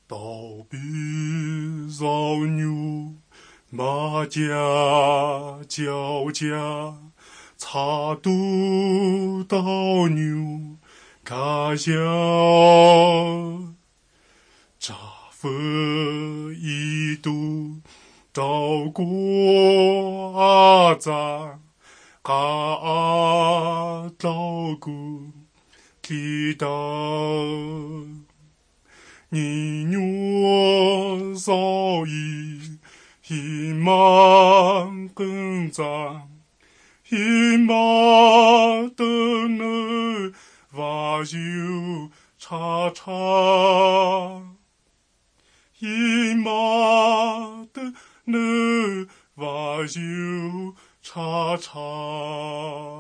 稻比sau牛，马甲脚甲，插肚稻牛，卡笑，扎佛一度，稻过阿扎，卡阿稻谷，祈祷。你若早已一满更长，一满的那瓦就叉叉，一满的那瓦就叉叉。